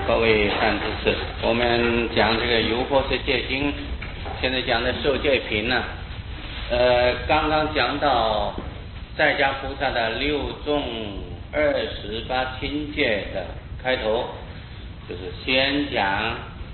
各位善知识，我们讲这个《游佛是戒经》，现在讲的受戒品呢。刚刚讲到在家菩萨的六众28轻戒的开头，就是先讲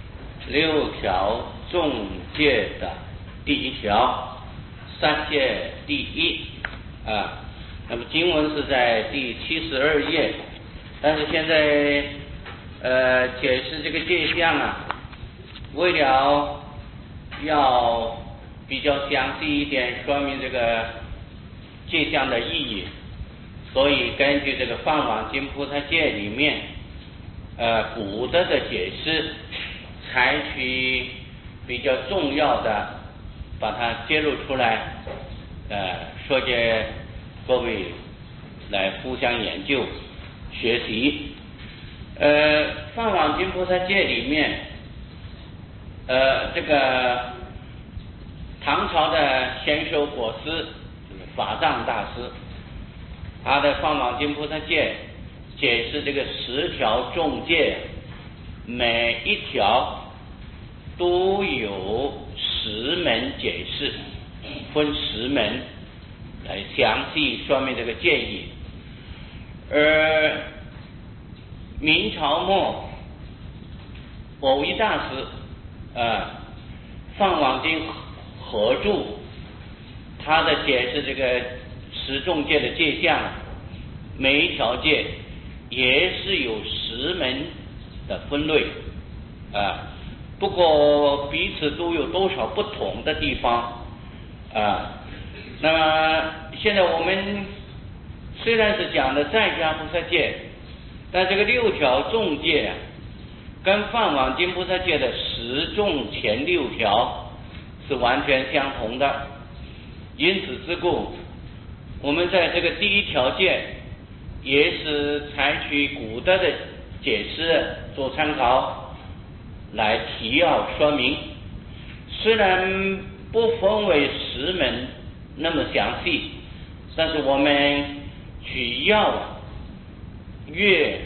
6条重戒的第1条，杀戒第一啊。那么经文是在第72页，但是现在解释这个戒相啊，为了要比较详细一点说明这个戒相的意义，所以根据这个梵网经菩萨戒里面古德的解释，采取比较重要的把它揭露出来，说给各位来互相研究学习。梵网经菩萨戒里面，这个唐朝的贤首果师就是法藏大师，他的梵网经菩萨戒解释这个10条重戒，每一条都有10门解释，分10门来详细说明这个戒义。而明朝末某一大师梵网经合著，他的解释这个10重戒的戒相，每一条戒也是有10门的分类不过彼此都有多少不同的地方那么现在我们虽然是讲的在家菩萨戒，但这个6条重戒跟梵网经菩萨戒的10重前6条是完全相同的，因此之故，我们在这个第1条戒也是采取古德的解释做参考来提要说明，虽然不分为10门那么详细，但是我们取要约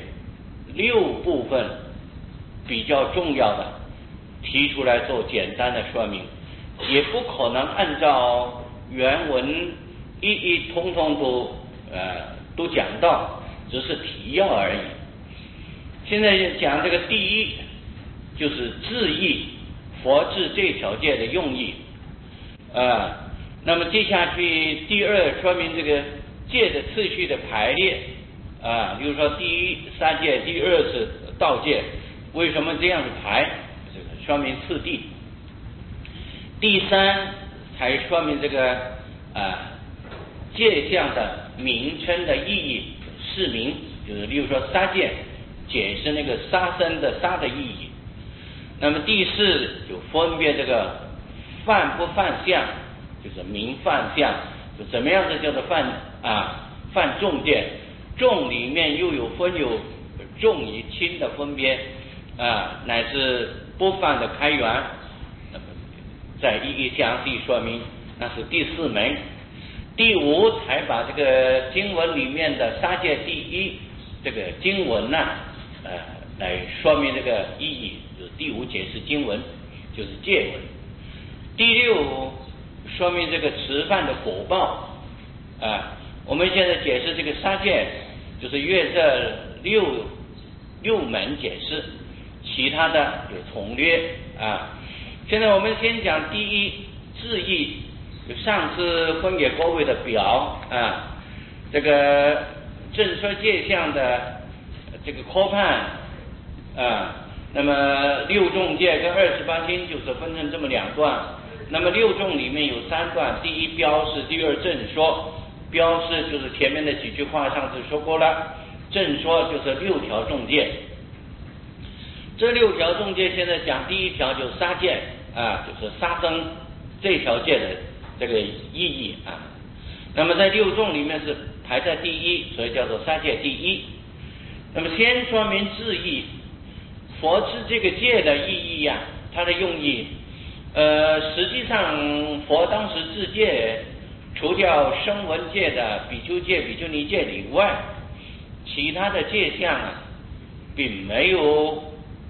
6部分比较重要的提出来做简单的说明，也不可能按照原文一通通都讲到，只是提要而已。现在讲这个第一，就是智义佛制这条戒的用意那么接下去第2说明这个戒的次序的排列比如说第1杀戒，第2是道戒，为什么这样子排？这个说明次第。第3才说明这个戒相的名称的意义释名，就是例如说杀戒，解释那个杀生的杀的意义。那么第4就分别这个犯不犯相，就是明犯相，就怎么样子叫做犯重戒，重里面又有分有重与轻的分别乃至不犯的开源，那么再一详细说明，那是第4门。第5才把这个经文里面的杀戒第一这个经文来说明这个意义，就是第5解释经文，就是戒文。第6说明这个持犯的果报我们现在解释这个杀戒，就是约这6门解释，其他的有重略现在我们先讲第1智义，就上次分给各位的表这个正说戒相的这个科判那么6重戒跟28轻就是分成这么2段，那么6重里面有3段，第1标示，第2正说。标示就是前面的几句话上次说过了，正说就是6条重戒。这6条重戒现在讲第1条就是杀戒就是杀生这条戒的这个意义那么在6重里面是排在第1，所以叫做杀戒第一。那么先说明智义，佛制这个戒的意义它的用意实际上佛当时制戒，除掉声闻戒的比丘戒、比丘尼戒以外，其他的戒相并没有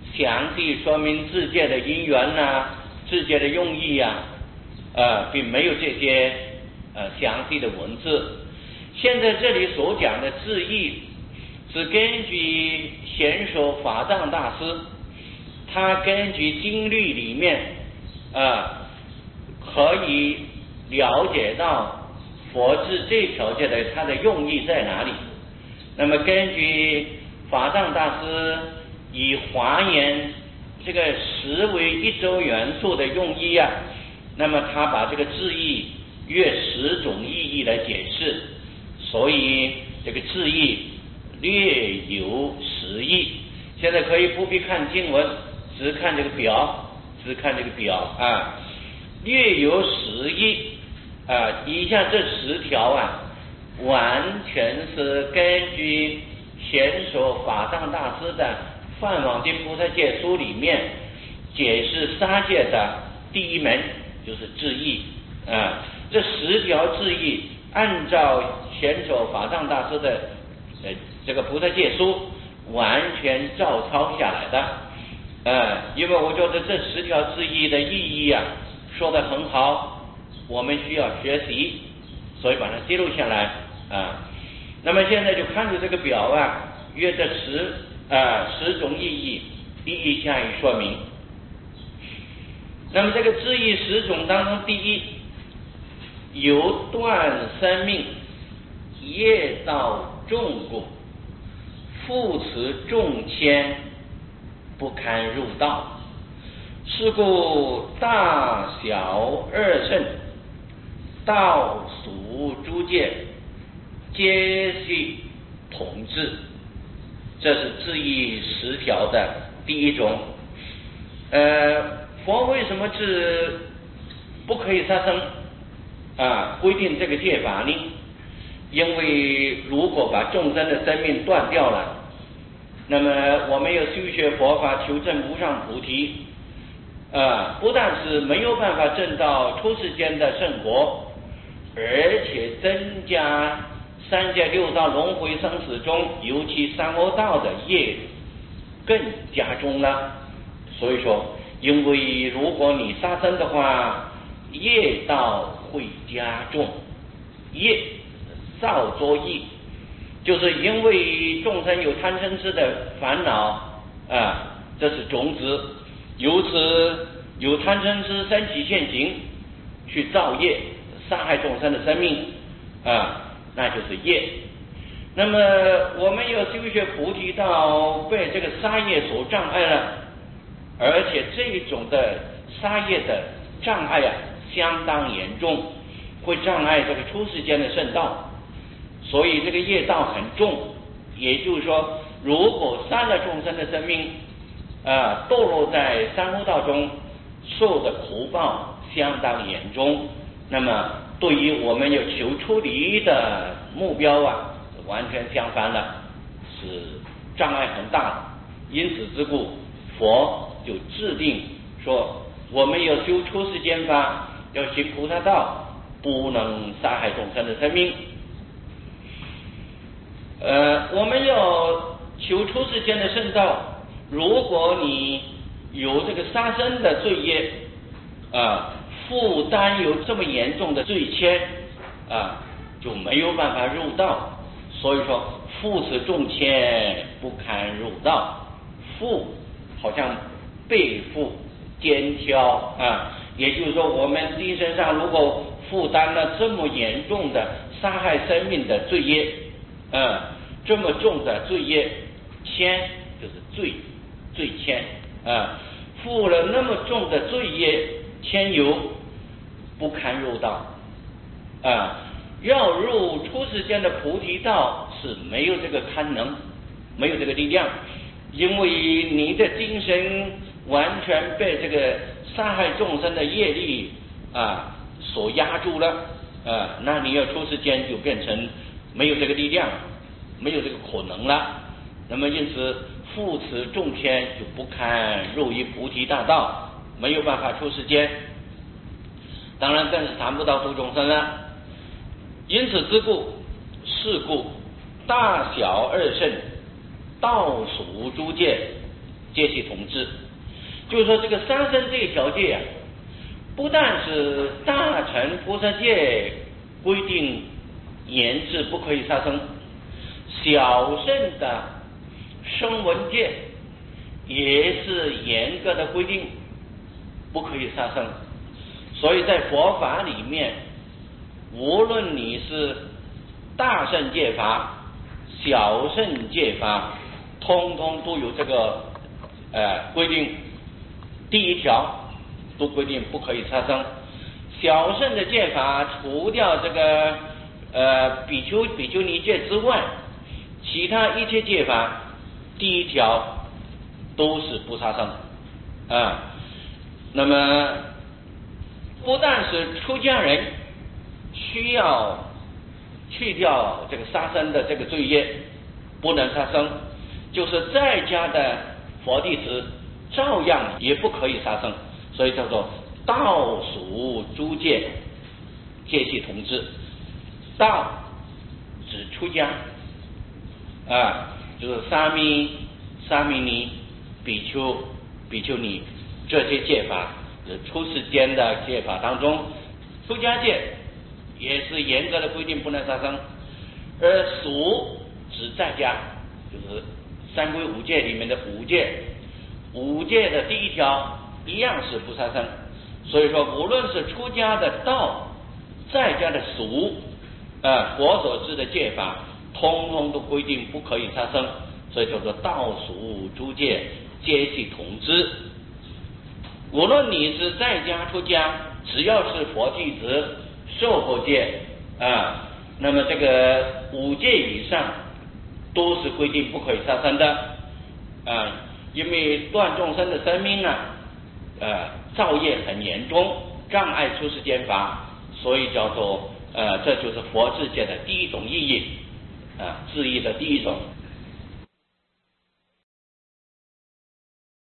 详细说明自戒的因缘自戒的用意并没有这些详细的文字。现在这里所讲的智义，是根据贤说法藏大师，他根据经律里面可以了解到佛制这条件的它的用意在哪里。那么根据法藏大师以华严这个10为1周元素的用意那么他把这个智义约10种意义来解释，所以这个智义略有10义。现在可以不必看经文，只看这个表，略有10义以下这10条完全是根据贤说法藏大师的《梵网经菩萨戒书》里面解释杀戒的第一门，就是智义这10条智义按照贤说法藏大师的这个菩萨戒书完全照抄下来的因为我觉得这10条智义的意义说得很好，我们需要学习，所以把它记录下来那么现在就看出这个表约这10种意义，一一加以说明。那么这个智义10种当中，第一，由断生命，业道重故，复持众牵，不堪入道。是故大小二乘，道俗诸戒，皆系同治。这是智义10条的第一种。佛为什么是不可以杀生规定这个戒法呢？因为如果把众生的生命断掉了，那么我们要修学佛法求证无上菩提不但是没有办法证到出世间的圣果，而且增加三界六道轮回生死中，尤其三恶道的业更加重了。所以说，因为如果你杀生的话，业道会加重，业造作业，就是因为众生有贪嗔痴的烦恼这是种子，由此有贪嗔痴升起现行，去造业，杀害众生的生命那就是业。那么我们要修学菩提道，被这个杀业所障碍了，而且这种的杀业的障碍相当严重，会障碍这个出世间的圣道，所以这个业道很重。也就是说，如果杀了众生的生命堕落在三恶道中，受的苦报相当严重。那么对于我们要求出离的目标完全相反了，是障碍很大。因此之故，佛就制定说，我们要修出世间法，要行菩萨道，不能杀害众生的生命。我们要求出世间的圣道，如果你有这个杀生的罪业负担有这么严重的罪愆就没有办法入道。所以说，负持众愆，不堪入道。负好像背负肩挑也就是说，我们精神上如果负担了这么严重的杀害生命的罪业这么重的罪业，愆就是罪愆负了那么重的罪业愆尤，不堪入道要入出世间的菩提道是没有这个堪能，没有这个力量，因为你的精神完全被这个杀害众生的业力所压住了那你要出世间就变成没有这个力量，没有这个可能了。那么因此负持众愆就不堪入于菩提大道，没有办法出世间，当然更是谈不到度众生了。因此之故，是故大小二乘，道俗诸戒， 皆系同治。就是说这个杀生这一条戒啊，不但是大乘菩萨戒规定严制不可以杀生，小乘的声闻戒也是严格的规定不可以杀生。所以在佛法里面，无论你是大乘戒法、小乘戒法，通通都有这个规定。第一条都规定不可以杀生。小乘的戒法除掉这个比丘尼戒之外，其他一切戒法第一条都是不杀生那么不但是出家人需要去掉这个杀生的这个罪业，不能杀生，就是在家的佛弟子照样也不可以杀生。所以叫做道属诸戒，皆系同治。道指出家就是沙弥尼、比丘、比丘尼这些戒法，出世间的戒法当中，出家戒也是严格的规定不能杀生。而属指在家，就是三规五戒里面的五戒，五戒的第一条一样是不杀生。所以说无论是出家的道，在家的俗佛所制的戒法通通都规定不可以杀生，所以叫做道俗诸戒皆系同之。无论你是在家出家，只要是佛弟子受过戒那么这个五戒以上都是规定不可以杀生的因为断众生的生命造业很严重，障碍出世间法，所以叫做这就是佛制戒的第一种意义智义的第一种。